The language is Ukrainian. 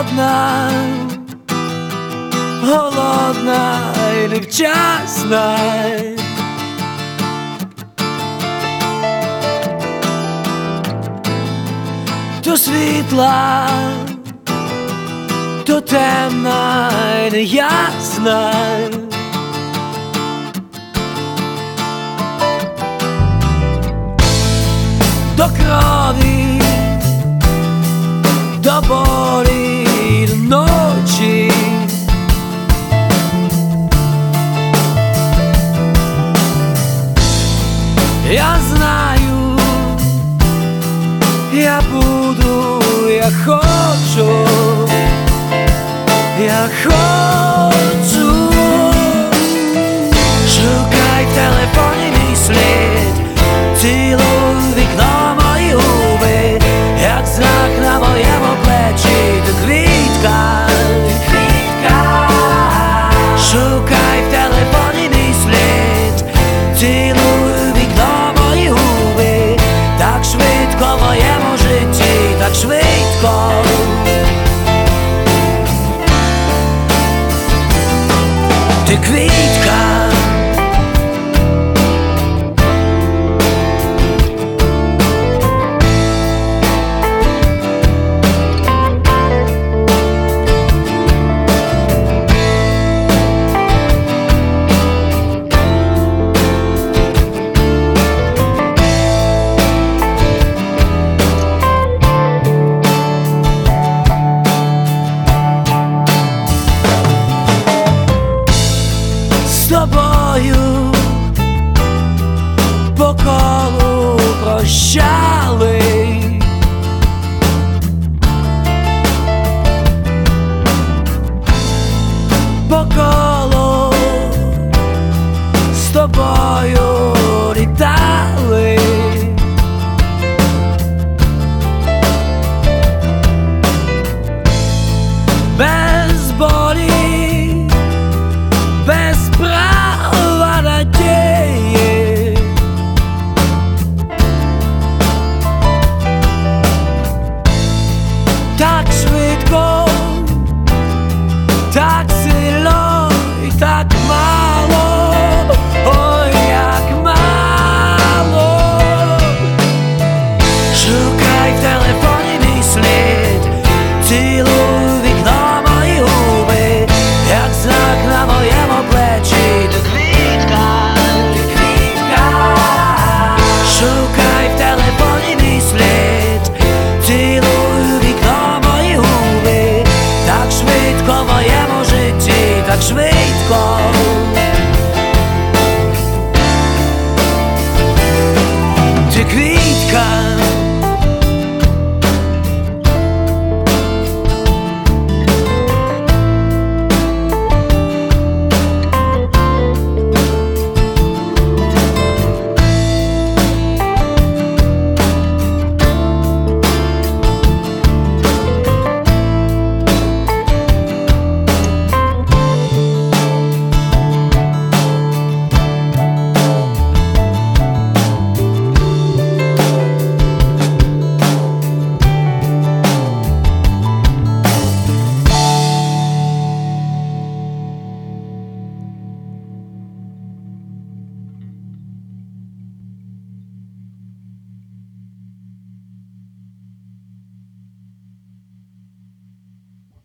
холодна, голодна і невчасна. То світла, то темна і неясна. До крові, до болі, до ночі. Я знаю, я буду, я хочу, я хочу. Шукай в телефоні мій слід, цілуй вікно мої губи, як знак на моєму плечі, ти квітка, ти квітка. Шукай в телефоні мій слід, цілуй вікно мої губи, так швидко в моєму житті, так швидко. Ти квітка. З тобою по колу прощали, по колу з тобою літали. Без болі, без права надії, так швидко, так сильно і так мало, ой, як мало. Шукай в телефоні мій слід, цілуй вікно мої губи, як знак на моєму плечі, ти квітка, ти квітка. Шукай в телефоні мій слід, цілуй вікно мої губи, так швидко в моєму житті, так швидко.